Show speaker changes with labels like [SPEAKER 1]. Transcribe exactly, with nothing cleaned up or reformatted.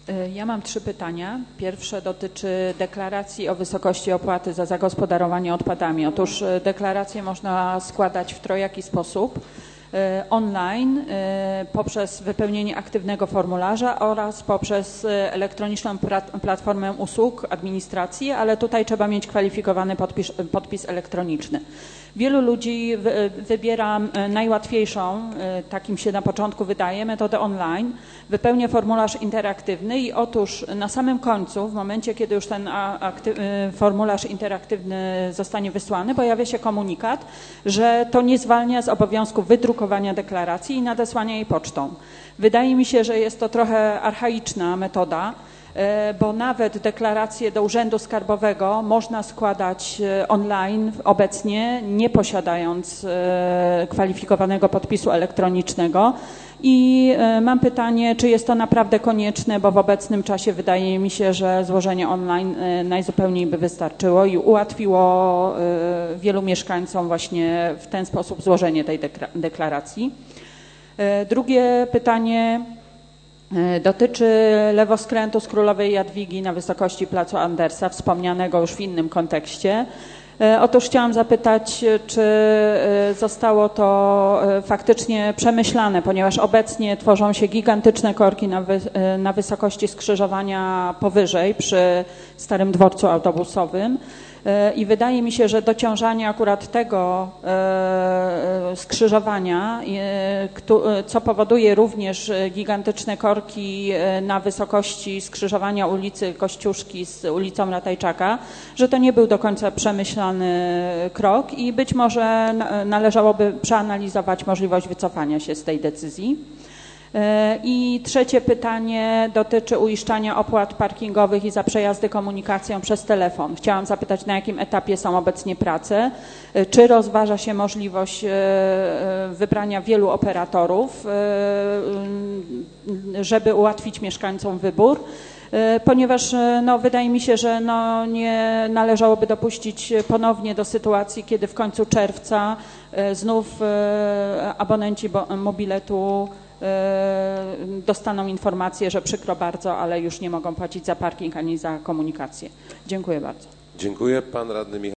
[SPEAKER 1] Ja mam trzy pytania. Pierwsze dotyczy deklaracji o wysokości opłaty za zagospodarowanie odpadami. Otóż deklarację można składać w trojaki sposób. Online poprzez wypełnienie aktywnego formularza oraz poprzez elektroniczną platformę usług administracji, ale tutaj trzeba mieć kwalifikowany podpis, podpis elektroniczny. Wielu ludzi wybiera najłatwiejszą, takim się na początku wydaje, metodę online. Wypełnia formularz interaktywny i otóż na samym końcu, w momencie kiedy już ten formularz interaktywny zostanie wysłany, pojawia się komunikat, że to nie zwalnia z obowiązku wydrukowania deklaracji i nadesłania jej pocztą. Wydaje mi się, że jest to trochę archaiczna metoda, bo nawet deklarację do Urzędu Skarbowego można składać online obecnie, nie posiadając kwalifikowanego podpisu elektronicznego. I mam pytanie, czy jest to naprawdę konieczne, bo w obecnym czasie wydaje mi się, że złożenie online najzupełniej by wystarczyło i ułatwiło wielu mieszkańcom właśnie w ten sposób złożenie tej deklaracji. Drugie pytanie dotyczy lewoskrętu z Królowej Jadwigi na wysokości placu Andersa, wspomnianego już w innym kontekście. Otóż chciałam zapytać, czy zostało to faktycznie przemyślane, ponieważ obecnie tworzą się gigantyczne korki na, wy, na wysokości skrzyżowania powyżej przy Starym Dworcu Autobusowym. I wydaje mi się, że dociążanie akurat tego skrzyżowania, co powoduje również gigantyczne korki na wysokości skrzyżowania ulicy Kościuszki z ulicą Ratajczaka, że to nie był do końca przemyślany krok i być może należałoby przeanalizować możliwość wycofania się z tej decyzji. I trzecie pytanie dotyczy uiszczania opłat parkingowych i za przejazdy komunikacją przez telefon. Chciałam zapytać, na jakim etapie są obecnie prace, czy rozważa się możliwość wybrania wielu operatorów, żeby ułatwić mieszkańcom wybór, ponieważ no, wydaje mi się, że no, nie należałoby dopuścić ponownie do sytuacji, kiedy w końcu czerwca znów abonenci mobiletu dostaną informację, że przykro bardzo, ale już nie mogą płacić za parking ani za komunikację. Dziękuję bardzo.
[SPEAKER 2] Dziękuję. Pan radny Michał.